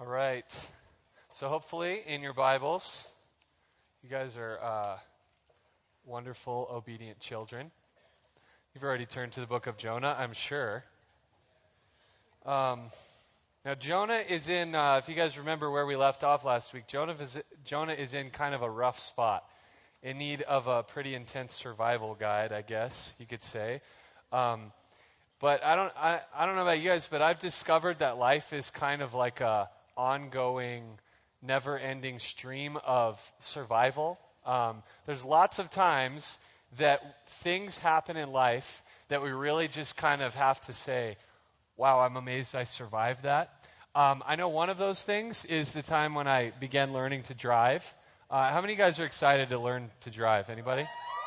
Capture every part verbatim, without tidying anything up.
All right. So hopefully in your Bibles, you guys are uh, wonderful, obedient children. You've already turned to the book of Jonah, I'm sure. Um, now Jonah is in, uh, if you guys remember where we left off last week, Jonah is, Jonah is in kind of a rough spot, in need of a pretty intense survival guide, I guess you could say. Um, but I don't, I, I don't know about you guys, but I've discovered that life is kind of like a ongoing, never-ending stream of survival. Um, there's lots of times that things happen in life that we really just kind of have to say, wow, I'm amazed I survived that. Um, I know one of those things is the time when I began learning to drive. Uh, how many of you guys are excited to learn to drive? Anybody?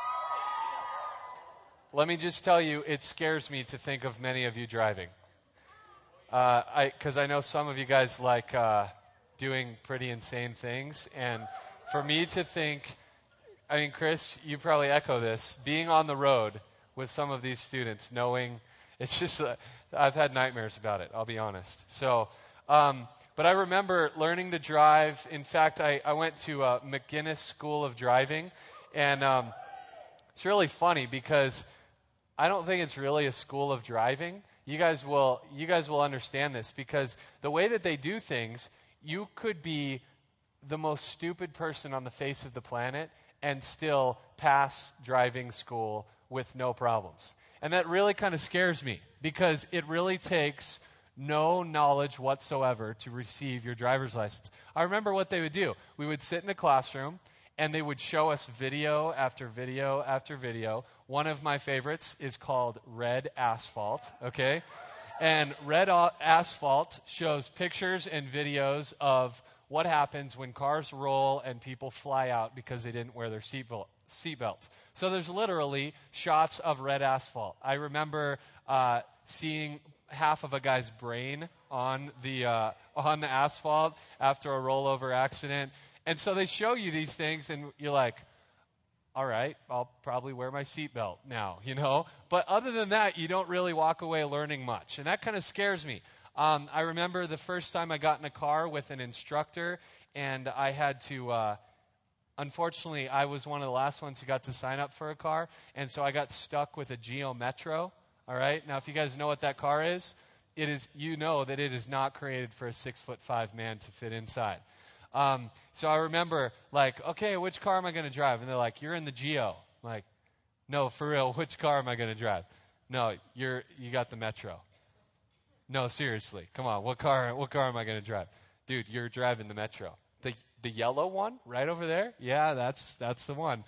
Let me just tell you, it scares me to think of many of you driving. Uh, I, because I know some of you guys like uh, doing pretty insane things, and for me to think, I mean, Chris, you probably echo this, being on the road with some of these students, knowing, it's just, uh, I've had nightmares about it, I'll be honest. So, um, but I remember learning to drive. In fact, I, I went to uh, McGinnis School of Driving, and um, it's really funny because I don't think it's really a school of driving. You guys will you guys will understand this because the way that they do things, you could be the most stupid person on the face of the planet and still pass driving school with no problems. And that really kind of scares me because it really takes no knowledge whatsoever to receive your driver's license. I remember what they would do. We would sit in a classroom and they would show us video after video after video. One of my favorites is called Red Asphalt, okay? And Red Asphalt shows pictures and videos of what happens when cars roll and people fly out because they didn't wear their seatbelt, seatbelts. So there's literally shots of red asphalt. I remember uh, seeing half of a guy's brain on the uh, on the asphalt after a rollover accident. And so they show you these things, and you're like, all right, I'll probably wear my seatbelt now, you know? But other than that, you don't really walk away learning much. And that kind of scares me. Um, I remember the first time I got in a car with an instructor, and I had to, uh, unfortunately, I was one of the last ones who got to sign up for a car, and so I got stuck with a Geo Metro, all right? Now, if you guys know what that car is, it is, you know that it is not created for a six-foot-five man to fit inside. Um, so I remember, like, okay, which car am I going to drive? And they're like, you're in the Geo. I'm like, no, for real, which car am I going to drive? No, you're you got the Metro. No, seriously, come on, what car what car am I going to drive? Dude, you're driving the Metro. The the yellow one right over there? Yeah, that's that's the one.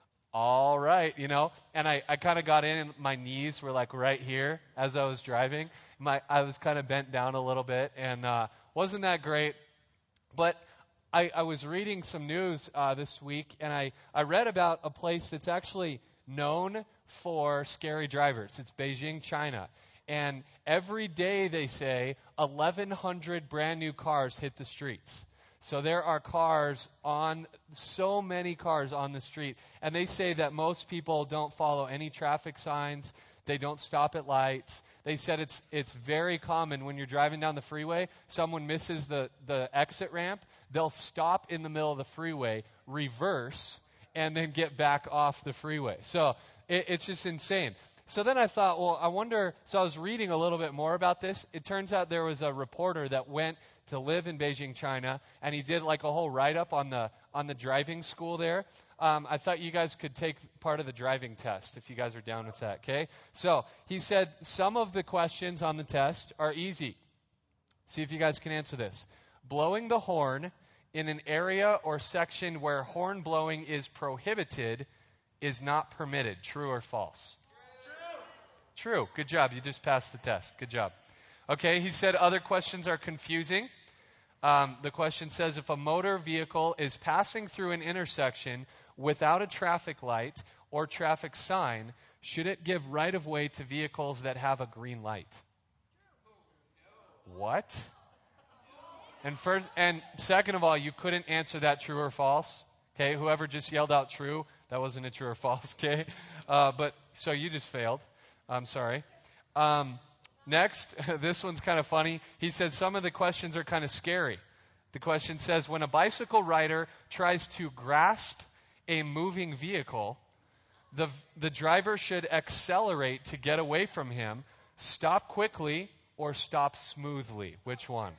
All right, you know, and I, I kind of got in, and my knees were like right here as I was driving. My I was kind of bent down a little bit, and uh, wasn't that great, but I, I was reading some news uh, this week, and I, I read about a place that's actually known for scary drivers. It's Beijing, China. And every day, they say, eleven hundred brand new cars hit the streets. So there are cars on, so many cars on the street. And they say that most people don't follow any traffic signs. They don't stop at lights. They said it's it's very common when you're driving down the freeway, someone misses the, the exit ramp, they'll stop in the middle of the freeway, reverse, and then get back off the freeway. So it, it's just insane. So then I thought, well, I wonder, so I was reading a little bit more about this. It turns out there was a reporter that went to live in Beijing, China, and he did like a whole write-up on the on the driving school there. Um, I thought you guys could take part of the driving test if you guys are down with that, okay? So he said some of the questions on the test are easy. See if you guys can answer this. Blowing the horn in an area or section where horn blowing is prohibited is not permitted. True or false? True. True. Good job. You just passed the test. Good job. Okay, he said other questions are confusing. Um, the question says, if a motor vehicle is passing through an intersection without a traffic light or traffic sign, should it give right-of-way to vehicles that have a green light? What? And first, and second of all, you couldn't answer that true or false. Okay, whoever just yelled out true, that wasn't a true or false. Okay, uh, but so you just failed. I'm sorry. Um, Next, this one's kind of funny. He said some of the questions are kind of scary. The question says, when a bicycle rider tries to grasp a moving vehicle, the, the driver should accelerate to get away from him, stop quickly, or stop smoothly. Which one?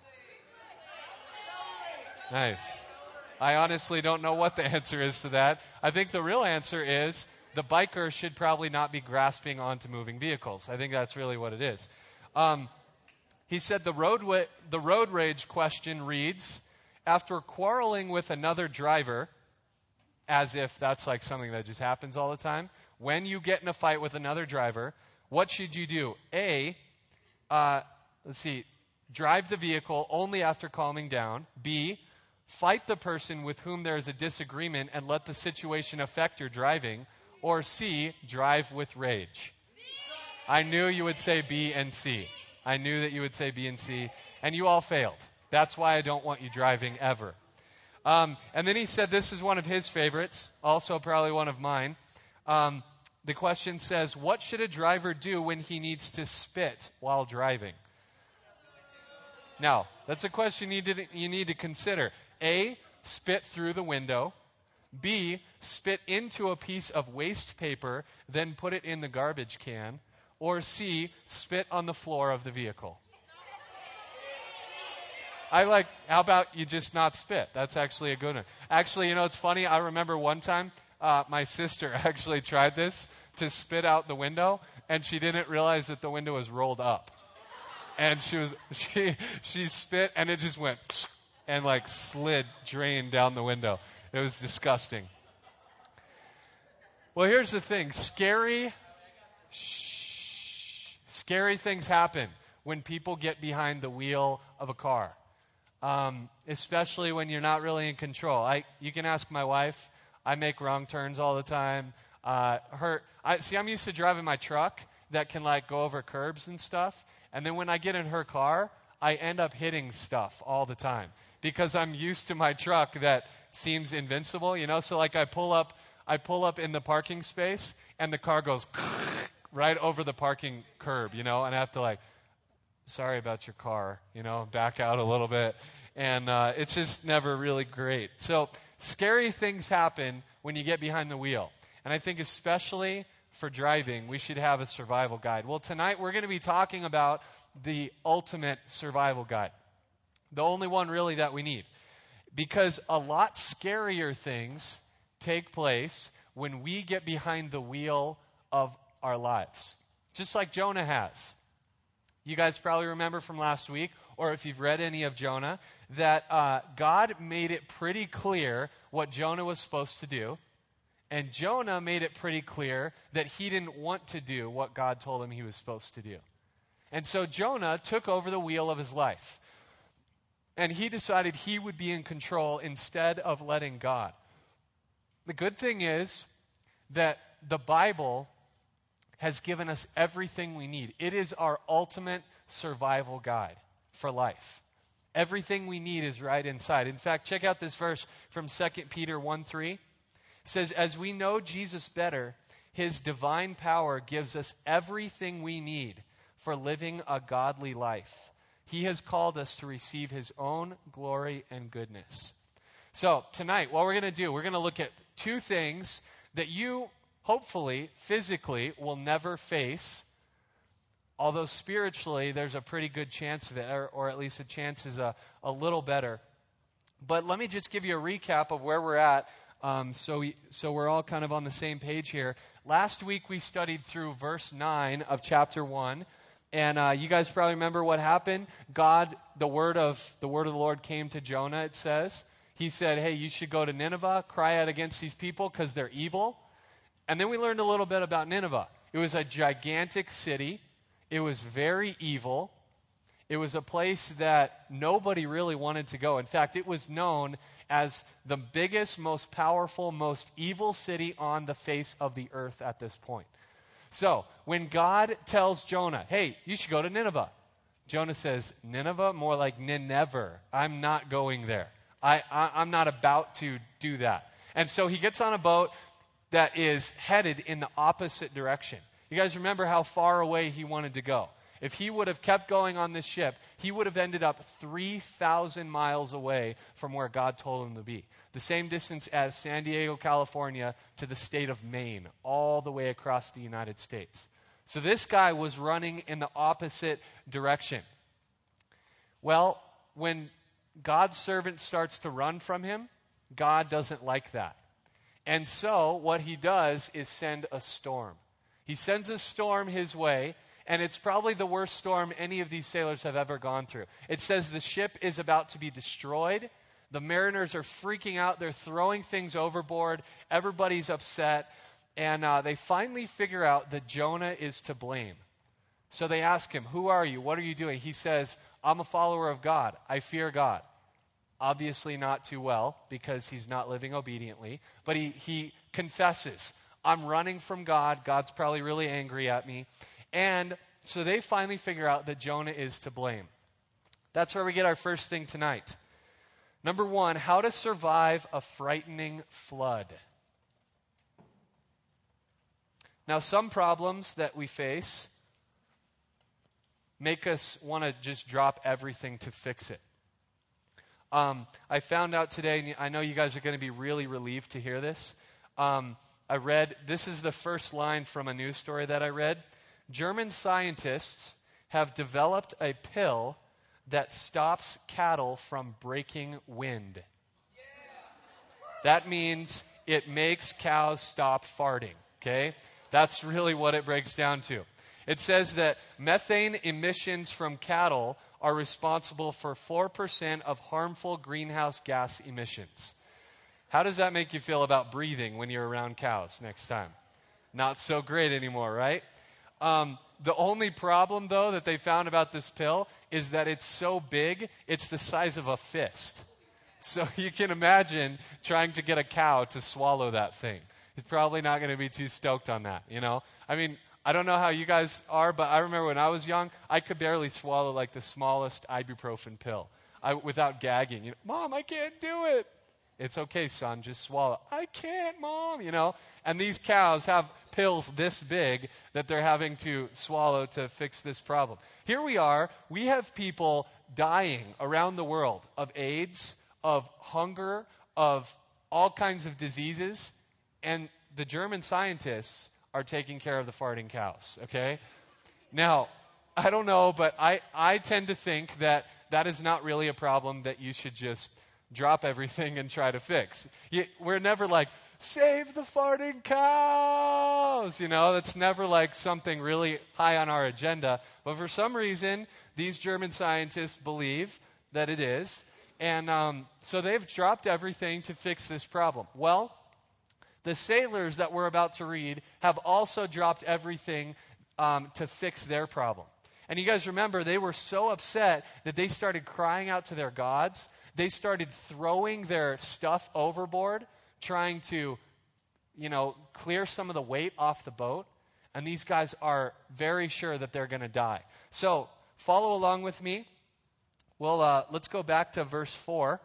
Nice. I honestly don't know what the answer is to that. I think the real answer is the biker should probably not be grasping onto moving vehicles. I think that's really what it is. Um, he said the road, wa- the road rage question reads, after quarreling with another driver, as if that's like something that just happens all the time, when you get in a fight with another driver, what should you do? A, uh, let's see, drive the vehicle only after calming down. B, fight the person with whom there is a disagreement and let the situation affect your driving. Or C, drive with rage. I knew you would say B and C. I knew that you would say B and C, and you all failed. That's why I don't want you driving ever. Um, and then he said this is one of his favorites, also probably one of mine. Um, the question says, what should a driver do when he needs to spit while driving? Now, that's a question you, did, you need to consider. A, spit through the window. B, spit into a piece of waste paper, then put it in the garbage can. Or C, spit on the floor of the vehicle. I like, how about you just not spit? That's actually a good one. Actually, you know, it's funny. I remember one time uh, my sister actually tried this to spit out the window, and she didn't realize that the window was rolled up. And she was she she spit, and it just went and like slid, drained down the window. It was disgusting. Well, here's the thing. Scary, shh, scary things happen when people get behind the wheel of a car, um, especially when you're not really in control. I, you can ask my wife. I make wrong turns all the time. Uh, her, I, see, I'm used to driving my truck that can like go over curbs and stuff. And then when I get in her car, I end up hitting stuff all the time because I'm used to my truck that seems invincible, you know. So like I pull up, I pull up in the parking space, and the car goes right over the parking curb, you know, and I have to like, sorry about your car, you know, back out a little bit, and uh, it's just never really great. So scary things happen when you get behind the wheel, and I think especially for driving, we should have a survival guide. Well, tonight we're going to be talking about the ultimate survival guide, the only one really that we need. Because a lot scarier things take place when we get behind the wheel of our lives. Just like Jonah has. You guys probably remember from last week, or if you've read any of Jonah, that uh, God made it pretty clear what Jonah was supposed to do. And Jonah made it pretty clear that he didn't want to do what God told him he was supposed to do. And so Jonah took over the wheel of his life. And he decided he would be in control instead of letting God. The good thing is that the Bible has given us everything we need. It is our ultimate survival guide for life. Everything we need is right inside. In fact, check out this verse from Second Peter one three. It says, as we know Jesus better, his divine power gives us everything we need for living a godly life. He has called us to receive his own glory and goodness. So tonight, what we're going to do, we're going to look at two things that you, hopefully, physically, will never face. Although spiritually, there's a pretty good chance of it, or, or at least the chance is a, a little better. But let me just give you a recap of where we're at. Um, so, we, so we're all kind of on the same page here. Last week we studied through verse nine of chapter one, and uh, you guys probably remember what happened. God, the word of the word of the Lord came to Jonah. It says he said, "Hey, you should go to Nineveh, cry out against these people because they're evil." And then we learned a little bit about Nineveh. It was a gigantic city. It was very evil. It was a place that nobody really wanted to go. In fact, it was known as the biggest, most powerful, most evil city on the face of the earth at this point. So, when God tells Jonah, hey, you should go to Nineveh, Jonah says, Nineveh? More like Nineveh. I'm not going there. I, I, I'm not about to do that. And so he gets on a boat that is headed in the opposite direction. You guys remember how far away he wanted to go. If he would have kept going on this ship, he would have ended up three thousand miles away from where God told him to be. The same distance as San Diego, California to the state of Maine, all the way across the United States. So this guy was running in the opposite direction. Well, when God's servant starts to run from him, God doesn't like that. And so what he does is send a storm. He sends a storm his way, and it's probably the worst storm any of these sailors have ever gone through. It says the ship is about to be destroyed. The mariners are freaking out. They're throwing things overboard. Everybody's upset. And uh, they finally figure out that Jonah is to blame. So they ask him, who are you? What are you doing? He says, I'm a follower of God. I fear God. Obviously not too well because he's not living obediently. But he, he confesses, I'm running from God. God's probably really angry at me. And so they finally figure out that Jonah is to blame. That's where we get our first thing tonight. Number one, how to survive a frightening flood. Now, some problems that we face make us want to just drop everything to fix it. Um, I found out today, and I know you guys are going to be really relieved to hear this. Um, I read, this is the first line from a news story that I read. German scientists have developed a pill that stops cattle from breaking wind. That means it makes cows stop farting, okay? That's really what it breaks down to. It says that methane emissions from cattle are responsible for four percent of harmful greenhouse gas emissions. How does that make you feel about breathing when you're around cows next time? Not so great anymore, right? Um, the only problem, though, that they found about this pill is that it's so big, it's the size of a fist. So you can imagine trying to get a cow to swallow that thing. He's probably not going to be too stoked on that, you know? I mean, I don't know how you guys are, but I remember when I was young, I could barely swallow like the smallest ibuprofen pill I, without gagging. You know, Mom, I can't do it. It's okay, son, just swallow. I can't, Mom, you know. And these cows have pills this big that they're having to swallow to fix this problem. Here we are. We have people dying around the world of AIDS, of hunger, of all kinds of diseases. And the German scientists are taking care of the farting cows, okay? Now, I don't know, but I, I tend to think that that is not really a problem that you should just drop everything and try to fix. You, we're never like, save the farting cows! You know, that's never like something really high on our agenda. But for some reason, these German scientists believe that it is. And um, so they've dropped everything to fix this problem. Well, the sailors that we're about to read have also dropped everything um, to fix their problem. And you guys remember, they were so upset that they started crying out to their gods. They started throwing their stuff overboard, trying to, you know, clear some of the weight off the boat. And these guys are very sure that they're going to die. So follow along with me. Well, uh, let's go back to verse four,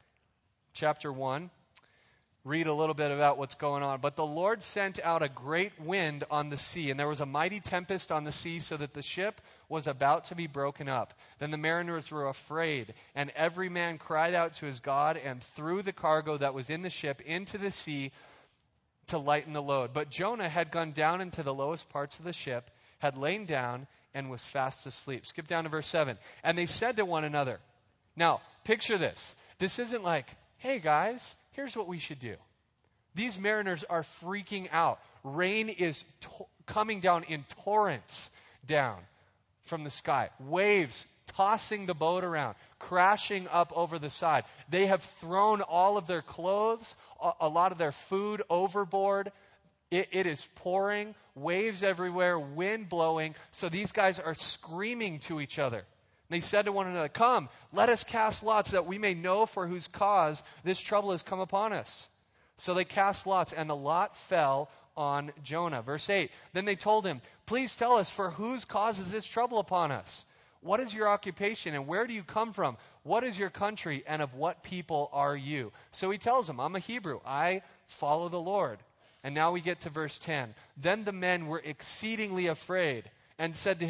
chapter one. Read a little bit about what's going on. But the Lord sent out a great wind on the sea, and there was a mighty tempest on the sea, so that the ship was about to be broken up. Then the mariners were afraid, and every man cried out to his God and threw the cargo that was in the ship into the sea to lighten the load. But Jonah had gone down into the lowest parts of the ship, had lain down, and was fast asleep. Skip down to verse seven. And they said to one another. Now, picture this. This isn't like, hey guys, here's what we should do. These mariners are freaking out. Rain is to- coming down in torrents down from the sky. Waves tossing the boat around, crashing up over the side. They have thrown all of their clothes, a, a lot of their food overboard. It, it is pouring, waves everywhere, wind blowing. So these guys are screaming to each other. They said to one another, come, let us cast lots that we may know for whose cause this trouble has come upon us. So they cast lots, and the lot fell on Jonah. Verse eight, then they told him, please tell us for whose cause is this trouble upon us? What is your occupation, and where do you come from? What is your country, and of what people are you? So he tells them, I'm a Hebrew. I follow the Lord. And now we get to verse ten. Then the men were exceedingly afraid and said to him,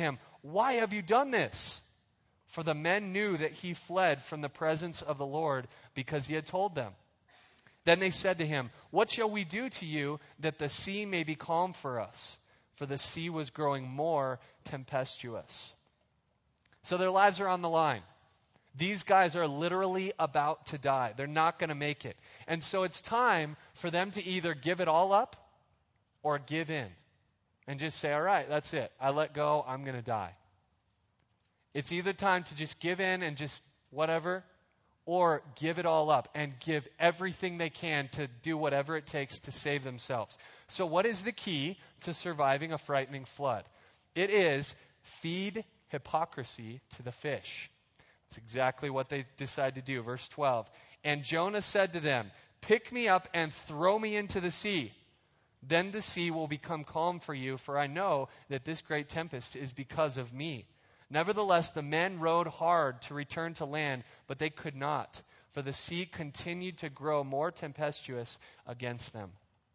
"Why have you done this?" For the men knew that he fled from the presence of the Lord because he had told them. Then they said to him, "What shall we do to you that the sea may be calm for us?" For the sea was growing more tempestuous. So their lives are on the line. These guys are literally about to die. They're not going to make it. And so it's time for them to either give it all up or give in. And just say, all right, that's it. I let go. I'm going to die. It's either time to just give in and just whatever, or give it all up and give everything they can to do whatever it takes to save themselves. So what is the key to surviving a frightening flood? It is feed hypocrisy to the fish. That's exactly what they decide to do. Verse twelve. And Jonah said to them, "Pick me up and throw me into the sea. Then the sea will become calm for you, for I know that this great tempest is because of me." Nevertheless, the men rowed hard to return to land, but they could not, for the sea continued to grow more tempestuous against them.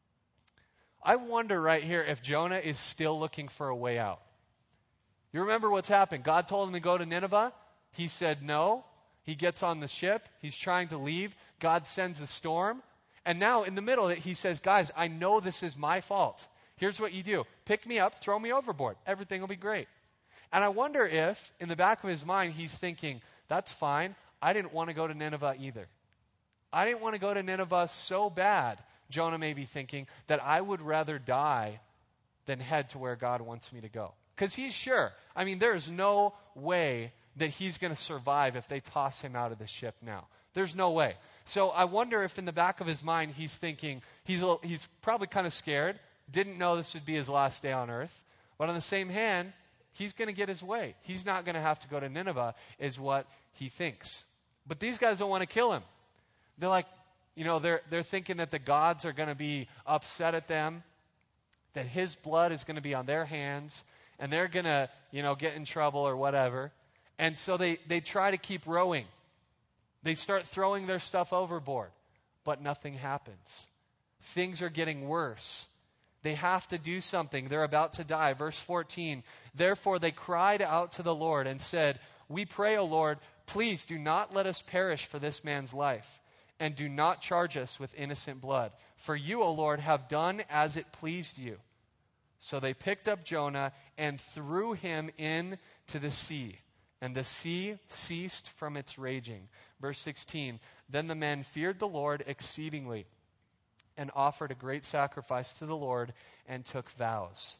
I wonder right here if Jonah is still looking for a way out. You remember what's happened. God told him to go to Nineveh. He said no. He gets on the ship. He's trying to leave. God sends a storm. And now in the middle of it, he says, "Guys, I know this is my fault. Here's what you do. Pick me up, throw me overboard. Everything will be great." And I wonder if, in the back of his mind, he's thinking, that's fine. I didn't want to go to Nineveh either. I didn't want to go to Nineveh so bad, Jonah may be thinking, that I would rather die than head to where God wants me to go. Because he's sure. I mean, there is no way that he's going to survive if they toss him out of the ship now. There's no way. So I wonder if in the back of his mind he's thinking, he's, a little, he's probably kind of scared, didn't know this would be his last day on earth. But on the same hand, he's going to get his way. He's not going to have to go to Nineveh, is what he thinks. But these guys don't want to kill him. They're like, you know, they're, they're thinking that the gods are going to be upset at them, that his blood is going to be on their hands, and they're going to, you know, get in trouble or whatever. And so they, they try to keep rowing. They start throwing their stuff overboard, but nothing happens. Things are getting worse. They have to do something. They're about to die. Verse fourteen, therefore they cried out to the Lord and said, "We pray, O Lord, please do not let us perish for this man's life, and do not charge us with innocent blood. For you, O Lord, have done as it pleased you." So they picked up Jonah and threw him into the sea, and the sea ceased from its raging. Verse sixteen, then the men feared the Lord exceedingly, and offered a great sacrifice to the Lord, and took vows.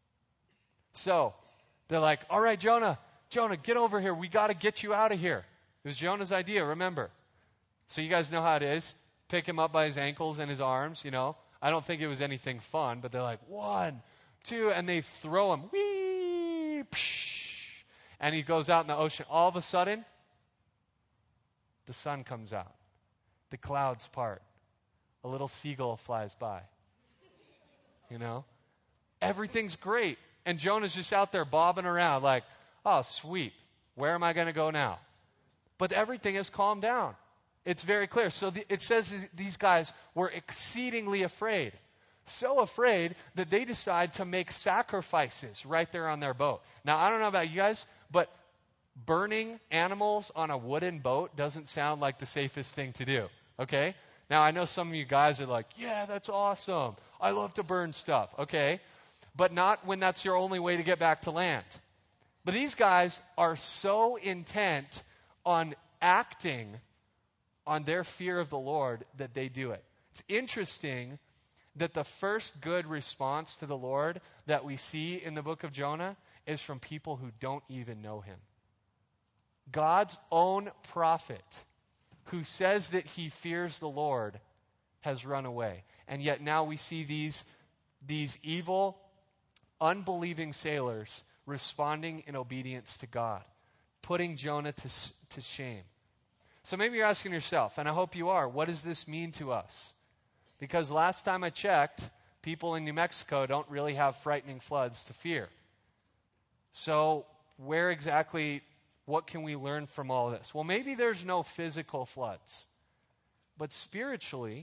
So, they're like, all right, Jonah, Jonah, get over here. We got to get you out of here. It was Jonah's idea, remember. So you guys know how it is. Pick him up by his ankles and his arms, you know. I don't think it was anything fun, but they're like, one, two, and they throw him. Whee! Psh! And he goes out in the ocean. All of a sudden, the sun comes out. The clouds part. A little seagull flies by. You know? Everything's great. And Jonah's just out there bobbing around like, oh, sweet. Where am I going to go now? But everything has calmed down. It's very clear. So the, it says these guys were exceedingly afraid. So afraid that they decide to make sacrifices right there on their boat. Now, I don't know about you guys, but burning animals on a wooden boat doesn't sound like the safest thing to do. Okay? Now, I know some of you guys are like, yeah, that's awesome. I love to burn stuff. Okay? But not when that's your only way to get back to land. But these guys are so intent on acting on their fear of the Lord that they do it. It's interesting that the first good response to the Lord that we see in the book of Jonah is from people who don't even know him. God's own prophet, who says that he fears the Lord, has run away. And yet now we see these, these evil, unbelieving sailors responding in obedience to God, putting Jonah to, to shame. So maybe you're asking yourself, and I hope you are, what does this mean to us? Because last time I checked, people in New Mexico don't really have frightening floods to fear. So where exactly, what can we learn from all this? Well, maybe there's no physical floods. But spiritually,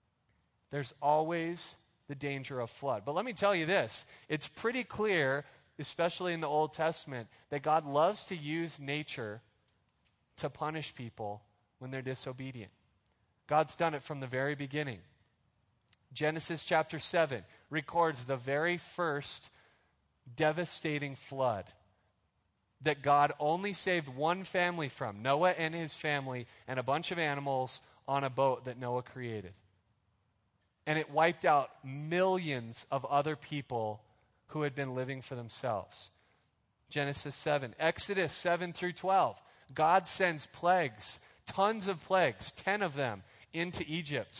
there's always the danger of flood. But let me tell you this. It's pretty clear especially in the Old Testament, that God loves to use nature to punish people when they're disobedient. God's done it from the very beginning. Genesis chapter seven records the very first devastating flood that God only saved one family from, Noah and his family, and a bunch of animals on a boat that Noah created. And it wiped out millions of other people who had been living for themselves. Genesis seven. Exodus seven through twelve. God sends plagues, tons of plagues, ten of them, into Egypt,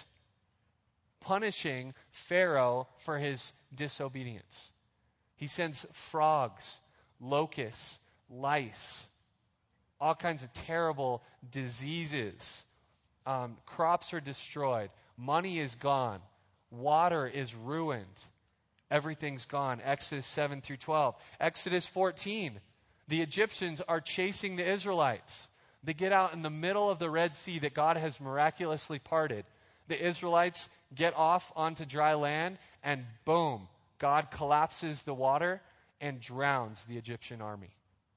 punishing Pharaoh for his disobedience. He sends frogs, locusts, lice, all kinds of terrible diseases. Um, crops are destroyed. Money is gone. Water is ruined. Everything's gone. Exodus seven through twelve. Exodus fourteen. The Egyptians are chasing the Israelites. They get out in the middle of the Red Sea that God has miraculously parted. The Israelites get off onto dry land, and boom, God collapses the water and drowns the Egyptian army.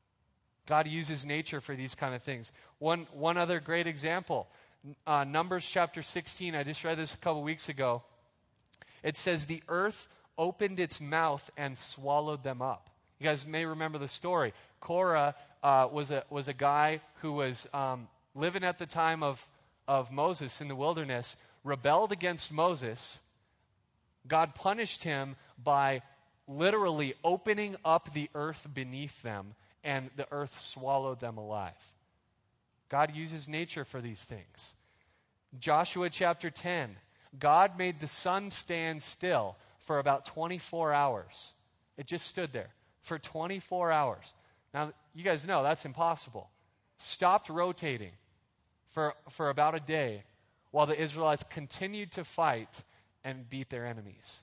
God uses nature for these kind of things. One, one other great example, uh, Numbers chapter sixteen, I just read this a couple weeks ago. It says, the earth opened its mouth and swallowed them up. You guys may remember the story. Korah uh, was a was a guy who was um, living at the time of, of Moses in the wilderness, rebelled against Moses. God punished him by literally opening up the earth beneath them, and the earth swallowed them alive. God uses nature for these things. Joshua chapter ten. God made the sun stand still for about twenty-four hours. It just stood there for twenty-four hours. Now, you guys know that's impossible. Stopped rotating for, for about a day while the Israelites continued to fight and beat their enemies.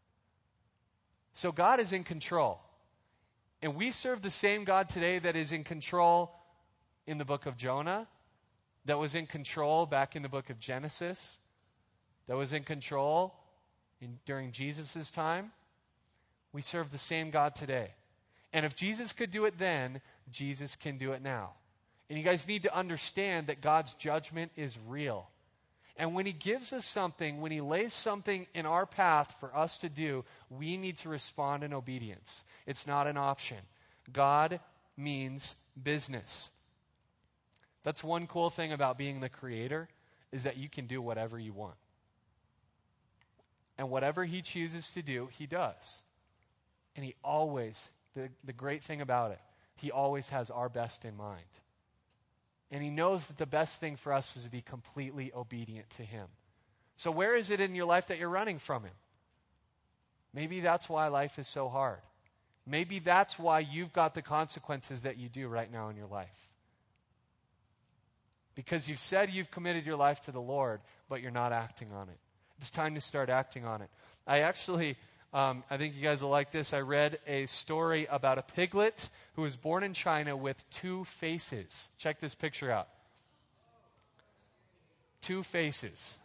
So God is in control. And we serve the same God today that is in control in the book of Jonah, that was in control back in the book of Genesis, that was in control in, during Jesus' time. We serve the same God today. And if Jesus could do it then, Jesus can do it now. And you guys need to understand that God's judgment is real. And when he gives us something, when he lays something in our path for us to do, we need to respond in obedience. It's not an option. God means business. That's one cool thing about being the creator, is that you can do whatever you want. And whatever he chooses to do, he does. And he always, the, the great thing about it, he always has our best in mind. And he knows that the best thing for us is to be completely obedient to him. So where is it in your life that you're running from him? Maybe that's why life is so hard. Maybe that's why you've got the consequences that you do right now in your life. Because you've said you've committed your life to the Lord, but you're not acting on it. It's time to start acting on it. I actually, um, I think you guys will like this. I read a story about a piglet who was born in China with two faces. Check this picture out. Two faces.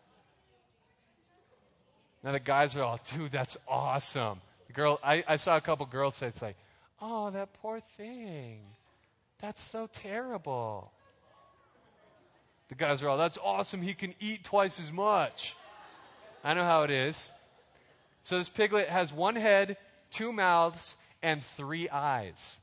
Now the guys are all, dude, that's awesome. The girl, I, I saw a couple girls say, it's like, oh, that poor thing. That's so terrible. The guys are all, that's awesome. He can eat twice as much. I know how it is. So this piglet has one head, two mouths, and three eyes.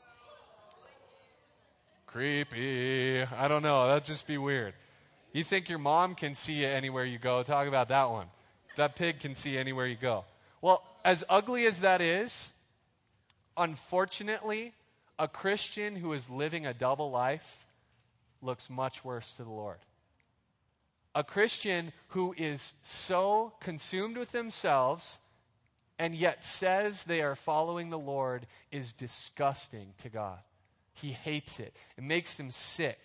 Creepy. I don't know. That'd just be weird. You think your mom can see you anywhere you go. Talk about that one. That pig can see anywhere you go. Well, as ugly as that is, unfortunately, a Christian who is living a double life looks much worse to the Lord. A Christian who is so consumed with themselves and yet says they are following the Lord is disgusting to God. He hates it. It makes him sick.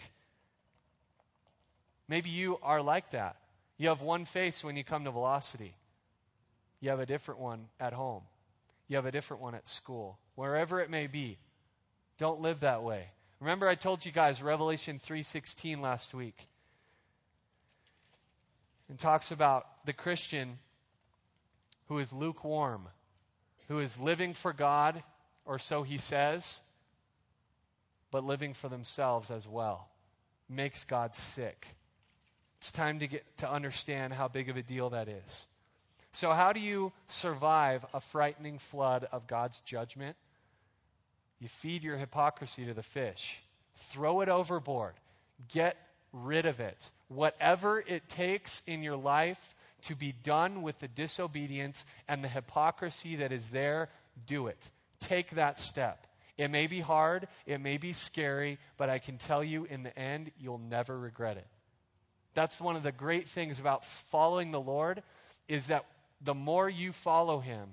Maybe you are like that. You have one face when you come to Velocity. You have a different one at home. You have a different one at school. Wherever it may be. Don't live that way. Remember I told you guys Revelation three sixteen last week. It talks about the Christian who is lukewarm, who is living for God or so he says, but living for themselves as well makes God sick. It's time to get to understand how big of a deal that is. So how do you survive a frightening flood of God's judgment? You feed your hypocrisy to the fish. Throw it overboard. Get rid of it. Whatever it takes in your life to be done with the disobedience and the hypocrisy that is there, do it. Take that step. It may be hard, it may be scary, but I can tell you in the end, you'll never regret it. That's one of the great things about following the Lord, is that the more you follow Him,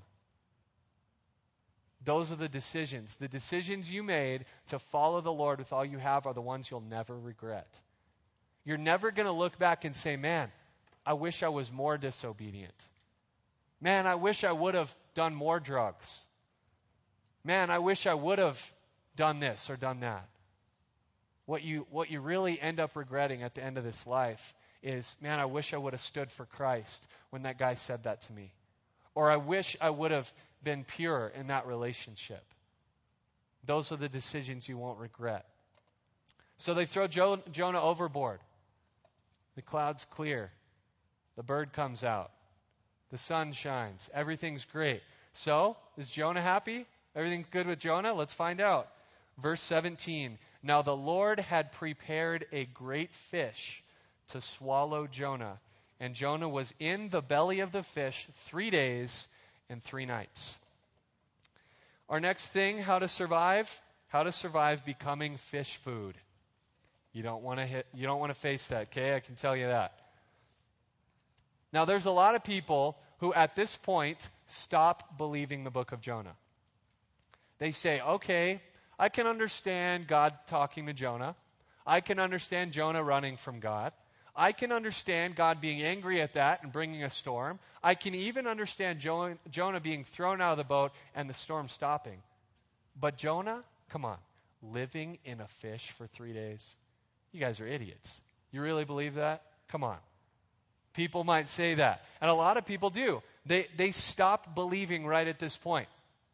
those are the decisions. The decisions you made to follow the Lord with all you have are the ones you'll never regret. You're never going to look back and say, man, I wish I was more disobedient. Man, I wish I would have done more drugs. Man, I wish I would have done this or done that. What you, what you really end up regretting at the end of this life is, man, I wish I would have stood for Christ when that guy said that to me. Or I wish I would have been pure in that relationship. Those are the decisions you won't regret. So they throw jo- Jonah overboard. The clouds clear. The bird comes out. The sun shines. Everything's great. So, is Jonah happy? Everything's good with Jonah? Let's find out. Verse seventeen. Now the Lord had prepared a great fish to swallow Jonah. And Jonah was in the belly of the fish three days and three nights. Our next thing, how to survive? How to survive becoming fish food. You don't want to hit, you don't want to face that, okay? I can tell you that. Now there's a lot of people who at this point stop believing the book of Jonah. They say, okay, I can understand God talking to Jonah. I can understand Jonah running from God. I can understand God being angry at that and bringing a storm. I can even understand jo- Jonah being thrown out of the boat and the storm stopping. But Jonah, come on, living in a fish for three days? You guys are idiots. You really believe that? Come on. People might say that. And a lot of people do. They, they stop believing right at this point.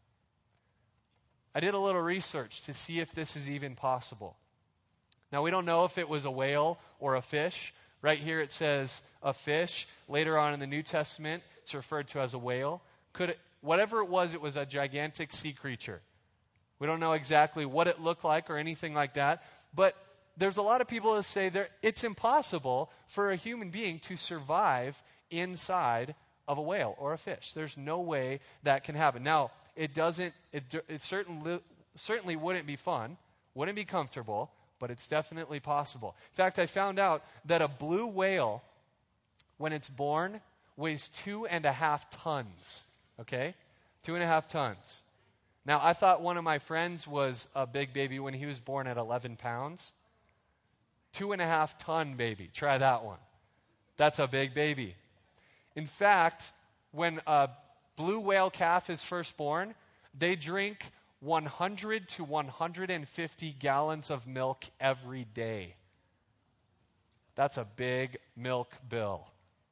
I did a little research to see if this is even possible. Now, we don't know if it was a whale or a fish. Right here it says a fish. Later on in the New Testament, it's referred to as a whale. Could it, whatever it was, it was a gigantic sea creature. We don't know exactly what it looked like or anything like that. But there's a lot of people that say there, it's impossible for a human being to survive inside of a whale or a fish. There's no way that can happen. Now, it doesn't, it, it certainly, certainly wouldn't be fun, wouldn't be comfortable, but it's definitely possible. In fact, I found out that a blue whale, when it's born, weighs two and a half tons. Okay? Two and a half tons. Now, I thought one of my friends was a big baby when he was born at eleven pounds. Two and a half ton baby. Try that one. That's a big baby. In fact, when a blue whale calf is first born, they drink one hundred to one hundred fifty gallons of milk every day. That's a big milk bill.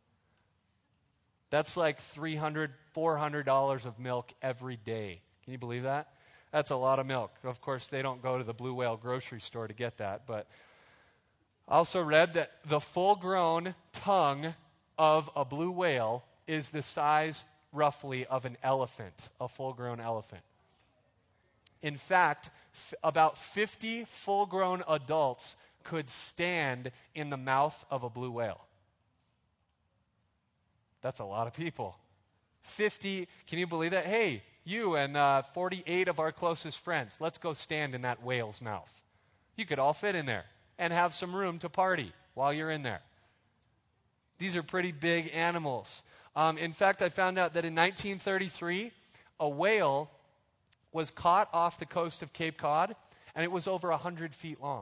That's like three hundred dollars, four hundred dollars of milk every day. Can you believe that? That's a lot of milk. Of course, they don't go to the Blue Whale grocery store to get that. But I also read that the full-grown tongue of a blue whale is the size, roughly, of an elephant, a full-grown elephant. In fact, f- about fifty full-grown adults could stand in the mouth of a blue whale. That's a lot of people. fifty, can you believe that? Hey, you and uh, forty-eight of our closest friends, let's go stand in that whale's mouth. You could all fit in there and have some room to party while you're in there. These are pretty big animals. Um, in fact, I found out that in nineteen thirty-three, a whale was caught off the coast of Cape Cod, and it was over one hundred feet long.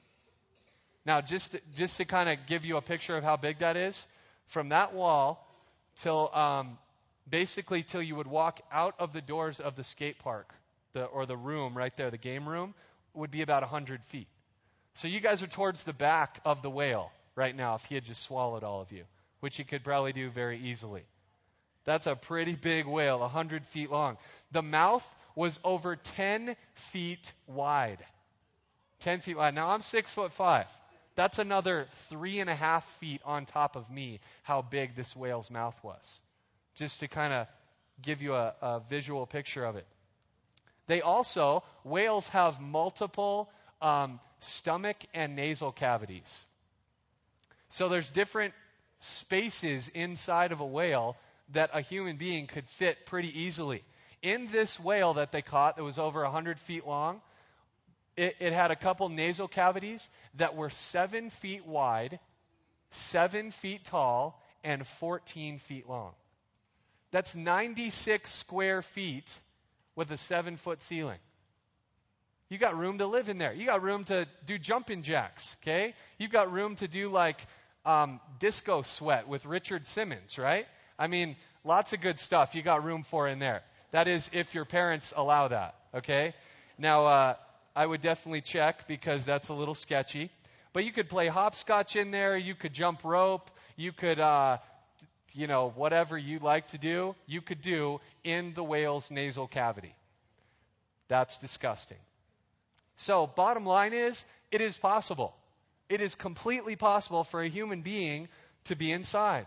Now, just to, just to kind of give you a picture of how big that is, from that wall till um, basically till you would walk out of the doors of the skate park, the, or the room right there, the game room, would be about one hundred feet. So you guys are towards the back of the whale right now if he had just swallowed all of you, which he could probably do very easily. That's a pretty big whale, one hundred feet long. The mouth was over ten feet wide. ten feet wide. Now I'm six foot five. That's another three and a half feet on top of me, how big this whale's mouth was. Just to kind of give you a, a visual picture of it. They also, whales have multiple um, stomach and nasal cavities. So there's different spaces inside of a whale that a human being could fit pretty easily. In this whale that they caught that was over one hundred feet long, it, it had a couple nasal cavities that were seven feet wide, seven feet tall, and fourteen feet long. That's ninety-six square feet with a seven-foot ceiling. You got room to live in there. You got room to do jumping jacks, okay? You've got room to do like um, disco sweat with Richard Simmons, right? I mean, lots of good stuff you got room for in there. That is, if your parents allow that, okay? Now, uh, I would definitely check because that's a little sketchy. But you could play hopscotch in there. You could jump rope. You could, uh, you know, whatever you like to do, you could do in the whale's nasal cavity. That's disgusting. So, bottom line is, it is possible. It is completely possible for a human being to be inside.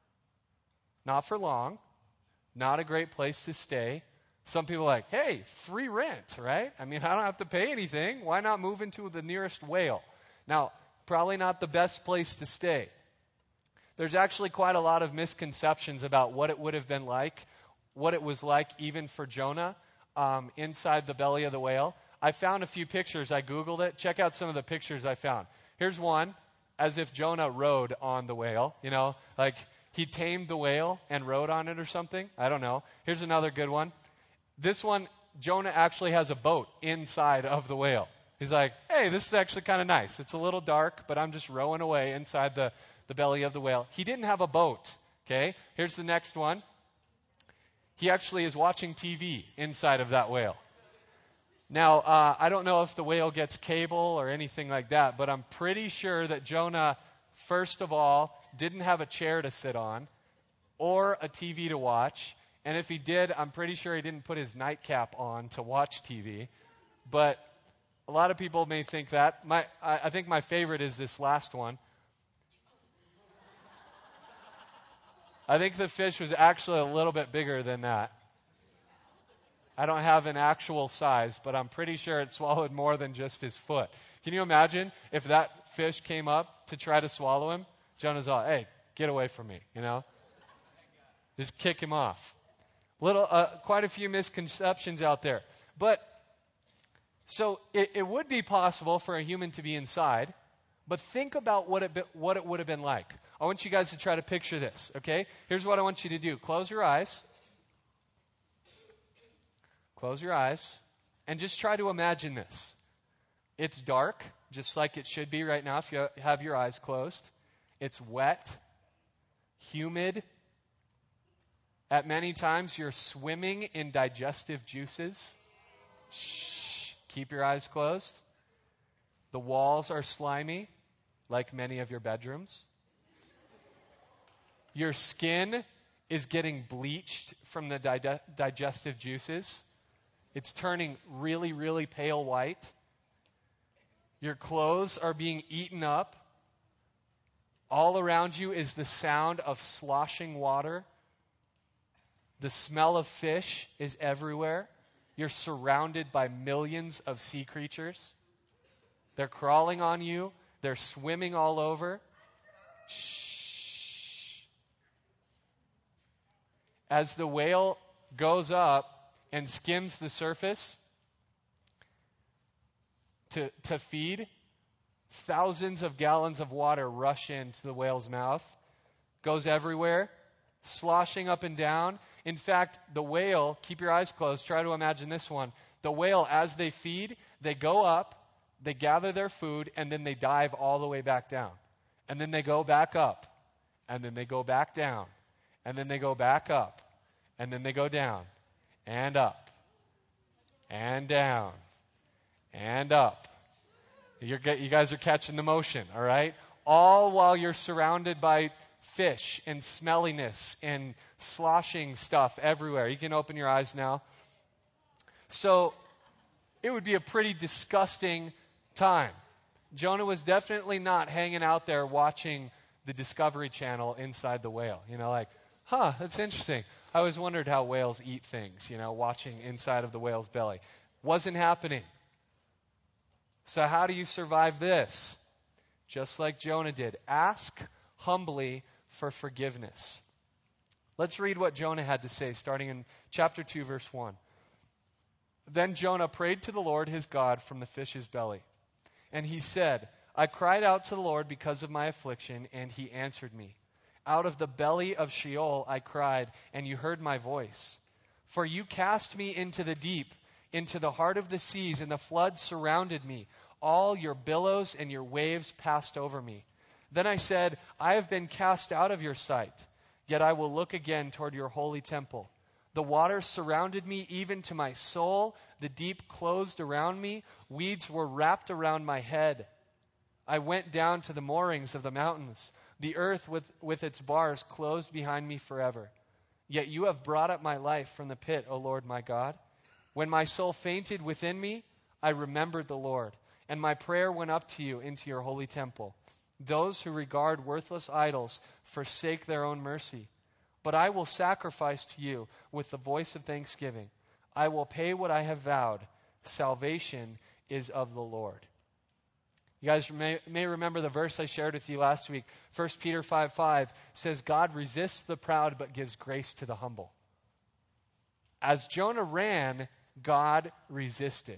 Not for long. Not a great place to stay. Some people are like, hey, free rent, right? I mean, I don't have to pay anything. Why not move into the nearest whale? Now, probably not the best place to stay. There's actually quite a lot of misconceptions about what it would have been like, what it was like even for Jonah um, inside the belly of the whale. I found a few pictures. I Googled it. Check out some of the pictures I found. Here's one, as if Jonah rode on the whale, you know, like he tamed the whale and rode on it or something. I don't know. Here's another good one. This one, Jonah actually has a boat inside of the whale. He's like, hey, this is actually kind of nice. It's a little dark, but I'm just rowing away inside the, the belly of the whale. He didn't have a boat, okay? Here's the next one. He actually is watching T V inside of that whale. Now, uh, I don't know if the whale gets cable or anything like that, but I'm pretty sure that Jonah, first of all, didn't have a chair to sit on or a T V to watch. And if he did, I'm pretty sure he didn't put his nightcap on to watch T V. But a lot of people may think that. My, I, I think my favorite is this last one. I think the fish was actually a little bit bigger than that. I don't have an actual size, but I'm pretty sure it swallowed more than just his foot. Can you imagine if that fish came up to try to swallow him? Jonah's all, hey, get away from me, you know? Just kick him off. Little, uh, quite a few misconceptions out there. But, so it, it would be possible for a human to be inside, but think about what it, be, what it would have been like. I want you guys to try to picture this, okay? Here's what I want you to do. Close your eyes. Close your eyes. And just try to imagine this. It's dark, just like it should be right now if you have your eyes closed. It's wet, humid. At many times, you're swimming in digestive juices. Shh. Keep your eyes closed. The walls are slimy, like many of your bedrooms. Your skin is getting bleached from the di- digestive juices. It's turning really, really pale white. Your clothes are being eaten up. All around you is the sound of sloshing water. The smell of fish is everywhere. You're surrounded by millions of sea creatures. They're crawling on you. They're swimming all over. Shh. As the whale goes up and skims the surface to, to feed, thousands of gallons of water rush into the whale's mouth, goes everywhere, sloshing up and down. In fact, the whale, keep your eyes closed, try to imagine this one. The whale, as they feed, they go up, they gather their food, and then they dive all the way back down. And then they go back up, and then they go back down, and then they go back up, and then they go down, and up, and down, and up. You're, you guys are catching the motion, all right? All while you're surrounded by fish and smelliness and sloshing stuff everywhere. You can open your eyes now. So it would be a pretty disgusting time. Jonah was definitely not hanging out there watching the Discovery Channel inside the whale. You know, like, huh, that's interesting. I always wondered how whales eat things, you know, watching inside of the whale's belly. Wasn't happening. So how do you survive this? Just like Jonah did. Ask humbly for forgiveness. Let's read what Jonah had to say, starting in chapter two, verse one. Then Jonah prayed to the Lord his God from the fish's belly. And he said, I cried out to the Lord because of my affliction, and he answered me. Out of the belly of Sheol I cried, and you heard my voice. For you cast me into the deep, into the heart of the seas, and the floods surrounded me. All your billows and your waves passed over me. Then I said, I have been cast out of your sight, yet I will look again toward your holy temple. The waters surrounded me even to my soul. The deep closed around me. Weeds were wrapped around my head. I went down to the moorings of the mountains. The earth with, with its bars closed behind me forever. Yet you have brought up my life from the pit, O Lord my God. When my soul fainted within me, I remembered the Lord, and my prayer went up to you into your holy temple. Those who regard worthless idols forsake their own mercy. But I will sacrifice to you with the voice of thanksgiving. I will pay what I have vowed. Salvation is of the Lord. You guys may, may remember the verse I shared with you last week. First Peter five five says, God resists the proud but gives grace to the humble. As Jonah ran, God resisted.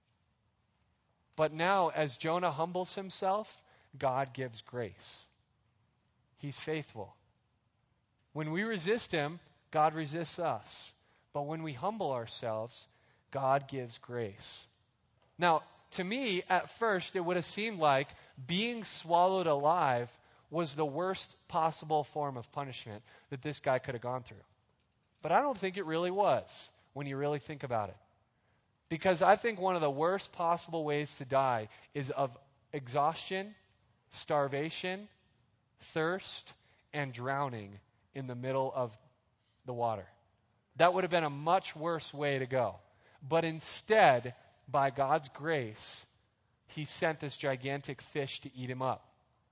But now, as Jonah humbles himself, God gives grace. He's faithful. When we resist him, God resists us. But when we humble ourselves, God gives grace. Now, to me, at first, it would have seemed like being swallowed alive was the worst possible form of punishment that this guy could have gone through. But I don't think it really was, when you really think about it. Because I think one of the worst possible ways to die is of exhaustion, starvation, thirst, and drowning in the middle of the water. That would have been a much worse way to go. But instead, by God's grace, he sent this gigantic fish to eat him up.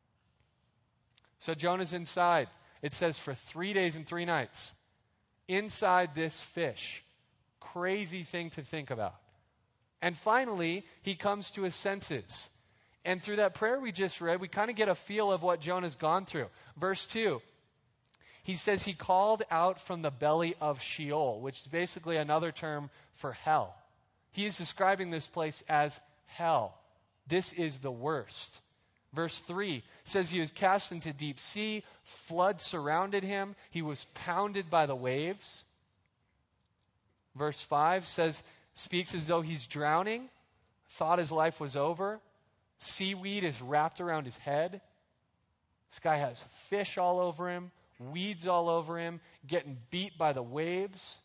So Jonah's inside. It says for three days and three nights. Inside this fish. Crazy thing to think about. And finally, he comes to his senses. And through that prayer we just read, we kind of get a feel of what Jonah's gone through. Verse two. He says he called out from the belly of Sheol, which is basically another term for hell. He is describing this place as hell. This is the worst. Verse three says he was cast into deep sea, flood surrounded him, he was pounded by the waves. Verse five says, speaks as though he's drowning, thought his life was over. Seaweed is wrapped around his head. This guy has fish all over him, weeds all over him, getting beat by the waves.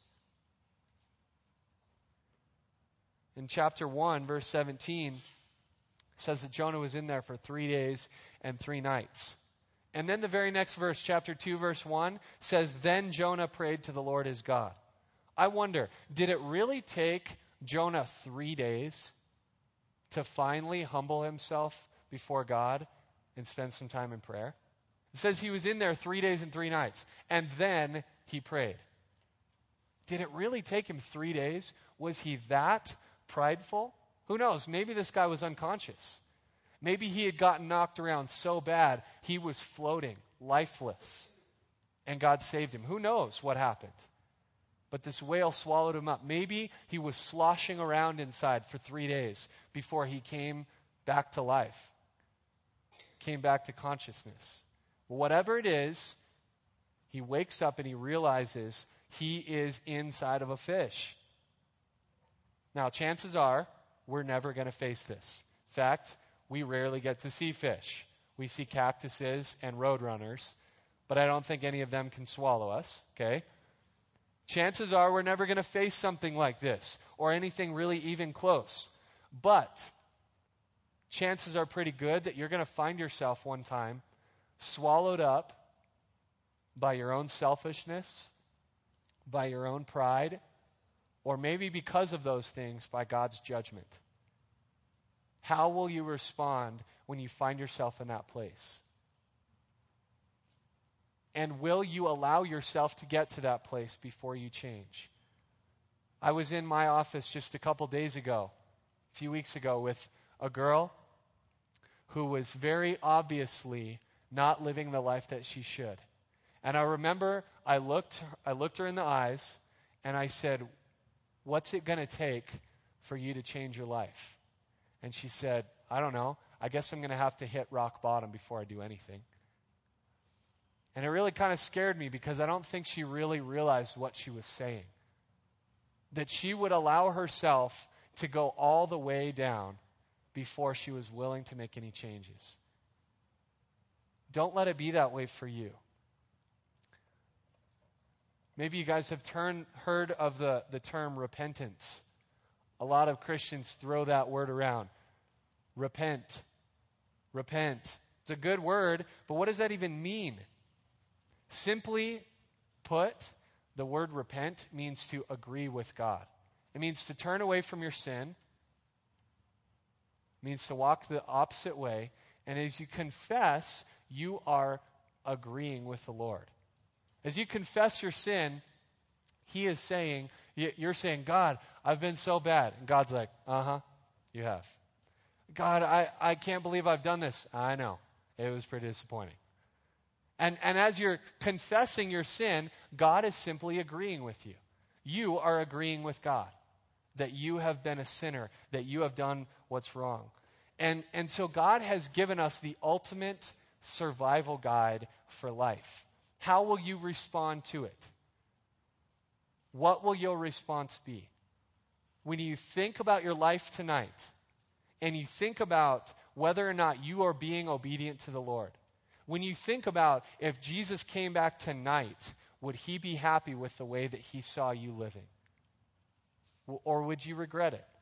In chapter one, verse seventeen, it says that Jonah was in there for three days and three nights. And then the very next verse, chapter two, verse one, says, then Jonah prayed to the Lord his God. I wonder, did it really take Jonah three days to finally humble himself before God and spend some time in prayer? It says he was in there three days and three nights, and then he prayed. Did it really take him three days? Was he that prideful? Who knows? Maybe this guy was unconscious. Maybe he had gotten knocked around so bad he was floating, lifeless, and God saved him. Who knows what happened? But this whale swallowed him up. Maybe he was sloshing around inside for three days before he came back to life, came back to consciousness. Whatever it is, he wakes up and he realizes he is inside of a fish. Now, chances are we're never going to face this. In fact, we rarely get to see fish. We see cactuses and roadrunners, but I don't think any of them can swallow us, okay? Chances are we're never going to face something like this or anything really even close. But chances are pretty good that you're going to find yourself one time swallowed up by your own selfishness, by your own pride, or maybe because of those things, by God's judgment. How will you respond when you find yourself in that place? And will you allow yourself to get to that place before you change? I was in my office just a couple days ago, a few weeks ago, with a girl who was very obviously not living the life that she should. And I remember I looked, I looked her in the eyes, and I said, "What's it going to take for you to change your life?" And she said, "I don't know. I guess I'm going to have to hit rock bottom before I do anything." And it really kind of scared me because I don't think she really realized what she was saying. That she would allow herself to go all the way down before she was willing to make any changes. Don't let it be that way for you. Maybe you guys have turned, heard of the, the term repentance. A lot of Christians throw that word around. Repent. Repent. It's a good word, but what does that even mean? Simply put, the word repent means to agree with God. It means to turn away from your sin. It means to walk the opposite way. And as you confess, you are agreeing with the Lord. As you confess your sin, He is saying, you're saying, "God, I've been so bad." And God's like, "Uh-huh, you have." "God, I, I can't believe I've done this." "I know. It was pretty disappointing." And, and as you're confessing your sin, God is simply agreeing with you. You are agreeing with God that you have been a sinner, that you have done what's wrong. And, and so God has given us the ultimate survival guide for life. How will you respond to it? What will your response be? When you think about your life tonight, and you think about whether or not you are being obedient to the Lord, when you think about if Jesus came back tonight, would He be happy with the way that He saw you living? Or would you regret it?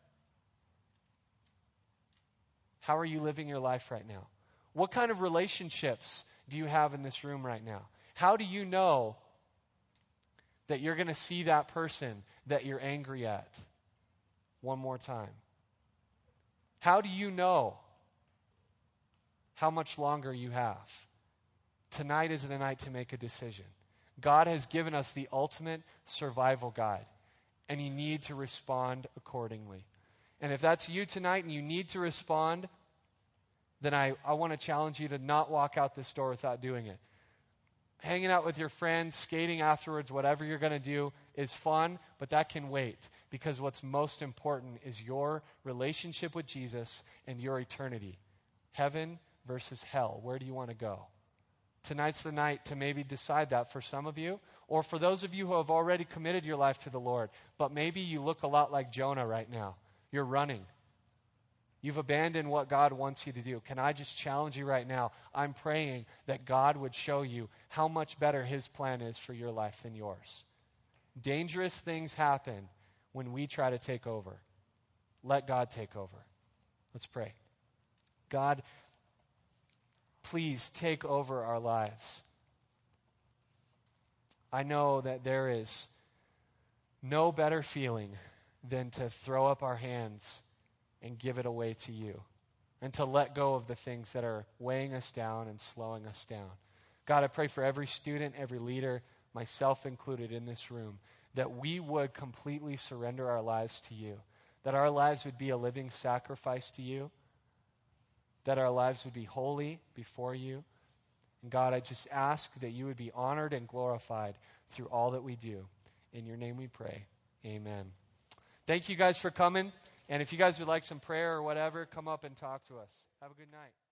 How are you living your life right now? What kind of relationships do you have in this room right now? How do you know that you're going to see that person that you're angry at one more time? How do you know how much longer you have? Tonight is the night to make a decision. God has given us the ultimate survival guide, and you need to respond accordingly. And if that's you tonight and you need to respond, then I, I want to challenge you to not walk out this door without doing it. Hanging out with your friends, skating afterwards, whatever you're going to do is fun, but that can wait, because what's most important is your relationship with Jesus and your eternity. Heaven versus hell. Where do you want to go? Tonight's the night to maybe decide that for some of you, or for those of you who have already committed your life to the Lord, but maybe you look a lot like Jonah right now. You're running. You've abandoned what God wants you to do. Can I just challenge you right now? I'm praying that God would show you how much better His plan is for your life than yours. Dangerous things happen when we try to take over. Let God take over. Let's pray. God, please take over our lives. I know that there is no better feeling than to throw up our hands and give it away to you, and to let go of the things that are weighing us down and slowing us down. God, I pray for every student, every leader, myself included in this room, that we would completely surrender our lives to you, that our lives would be a living sacrifice to you, that our lives would be holy before you. And God, I just ask that you would be honored and glorified through all that we do. In your name we pray. Amen. Thank you guys for coming. And if you guys would like some prayer or whatever, come up and talk to us. Have a good night.